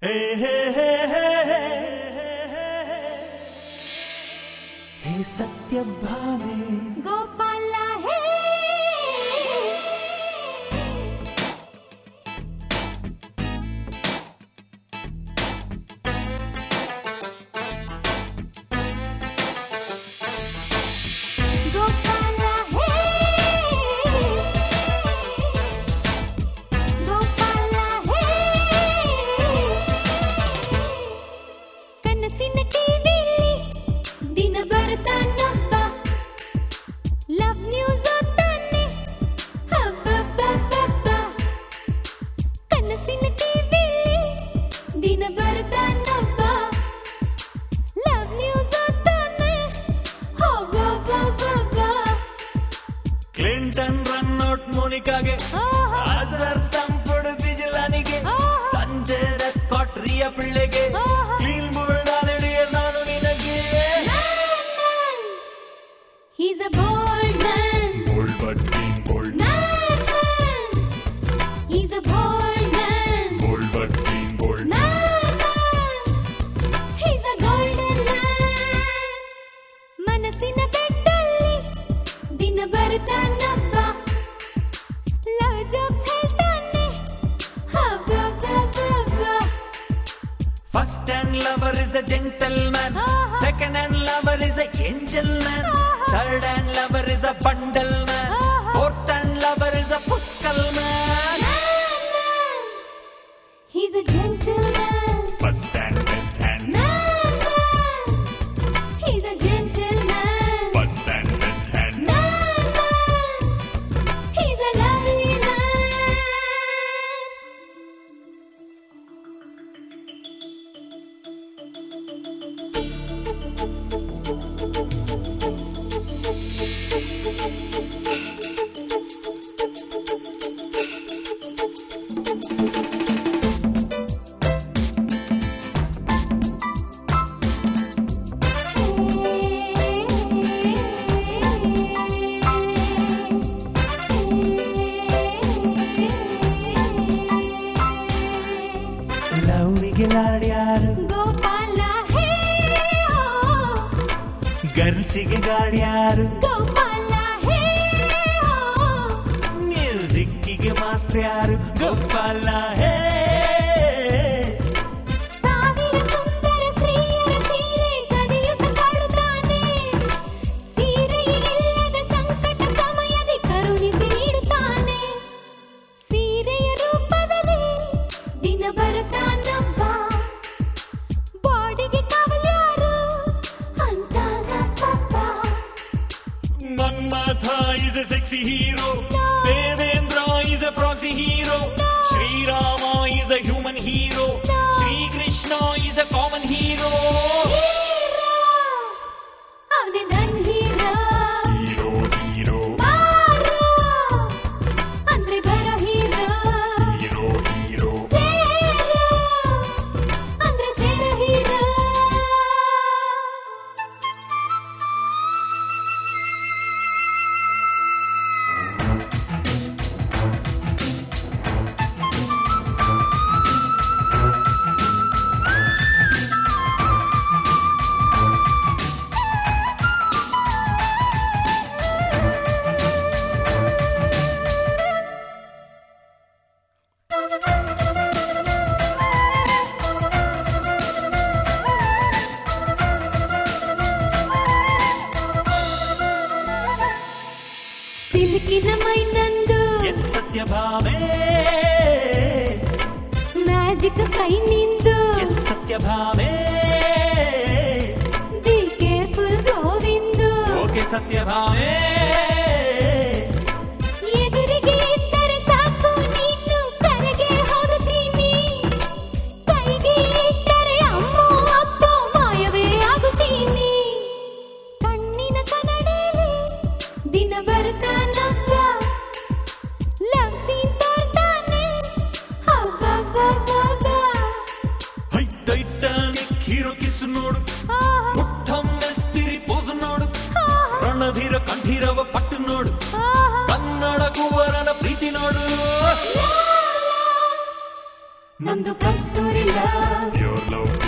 ಸತ್ಯಭಾಮೆ ಗೋಪಾಲ ಹೇ ಗೋಪಾಲ ಹೇ ಗೋಪಾಲ ಹೇ ಕನಸಿನ ಟಿವಿಲಿ ದಿನ ಬರ್ತಾನಪ್ಪ ಲವ್ ನ್ಯೂಸ್ ಓದ್ತಾನೆ ಹಬ್ಬಬ್ಬಬ್ಬಬ್ಬ ಕನಸಿನ ಟಿವಿಲಿ ದಿನ ಬರ್ತಾನಪ್ಪ ಲವ್ ನ್ಯೂಸ್ ಓದ್ತಾನೆ ಹಬ್ಬಬ್ಬಬ್ಬಬ್ಬ ಕ್ಲಿಂಟನ್ ರನ್ಔಟ್ ಮೋನಿಕಾಗೆ ಆಸರ್ ಸಂಪುಡ್ ಬಿಜಿಲಾನಿಗೆ ಸಂಜೆ ರೆಕಾರ್ಡ್ ರಿಯಾ ಪಿಳ್ಳೆಗೆ ಕ್ಲೀನ್ ಬೋಲ್ಡ್ ಆಲ್ರೆಡಿ ನಾನು ನಿನಗೆ He's a bold man. Bold but clean bold Man. He's a bold man. Bold but clean bold Man. He's a golden man. ಮನಸ್ಸಿನ ಬೆಟ್ಟಲ್ಲಿ ದಿನ ಬರ್ತಾನಪ್ಪ ಲವ್ ಜೋಕ್ಸ್ ಹೇಳ್ತಾನೆ ಹಬ್ಬಬ್ಬಬ್ಬಬ್ಬ first hand lover is a gentleman second hand lover is a angel man third hand lover is a bundle man fourth hand lover is a puzzle man He's a gentleman. First hand best hand Man. He's a gentleman. First hand best hand Man. He's a lovely man. ಲವ್ವಿಗೆ ಲಾಡ್ಯಾರು ಗೋಪಾಲ ಹೇ ಗರ್ಲ್ಸಿಗೆ ಗಾಡ್ಯಾರು ಗೋಪಾಲ ಹೇ ಮ್ಯೂಸಿಕ್ಕಿಗೆ master ಯಾರು ಗೋಪಾಲ ಹೇ ಸಾವಿರ ಸುಂದರ ಸ್ತ್ರೀಯರ ಸೀರೆ ಕದಿಯುತ್ತ ಕಾಡುತ್ತಾನೆ ಸೀರೆಯಿಲ್ಲದ ಸಂಕಟ ಸಮಯದಿ ಕರುಣಿಸಿ ನೀಡುತ್ತಾನೆ ಸೀರೆಯ ರೂಪದಲ್ಲಿ ದಿನ ಬರುತ್ತಾನಪ್ಪ ಬಾಡಿಗೆ ಕಾವಲ್ಯಾರು ಅಂತಾನಪ್ಪ Manmatha is a sexy hero Devendra is a proxy hero Shriram is a human hero Shri Krishna is a common hero ಅವನೇ ನನ್ ಹೀರೋ hero hero ಬಾರೋ ಅಂದ್ರೆ ಬರೋ ಹೀರೋ hero hero ಸೇರೋ ಅಂದ್ರೆ ಸೇರೋ ಹೀರೋ ಸಿಲ್ಕಿನ ಮೈ ನಂದು ಎಸ್ ಸತ್ಯಭಾಮೆ ಮ್ಯಾಜಿಕ್ ಕೈ ನಿಂದು yes Satyabhame be careful Govindu okay Satyabhame ಎದುರಿಗೆ ಇದ್ದರೆ ಸಾಕು ನೀನು ಕರೆಗೆ ಹೋಗುತ್ತೀನಿ ಕೈಗೆ ಇಟ್ಟರೆ ಅಮ್ಮೋ ಅಪ್ಪೋ ಮಾಯವೇ ಆಗುತ್ತೀನಿ ಕಣ್ಣಿನ ಕನ್ನಡಿಯಲ್ಲಿ ದಿನ ಬರ್ತಾನಪ್ಪ ಲವ್ ಸೀನ್ ತೋರ್ತಾನೆ ಹಬ್ಬಬ್ಬಬ್ಬಬ್ಬ ಹೈ ಟೈಟಾನಿಕ್ ಹೀರೋ ಕಿಸ್ ನೋಡು ಮುಟ್ಟೊಮ್ಮೆ ಸ್ಪಿರಿ ಪೋಸ್ ನೋಡು ರಣಧೀರ ಕಂಠೀರ ನಮ್ದು ಕಸ್ತೂರಿ ಲವ್ Your love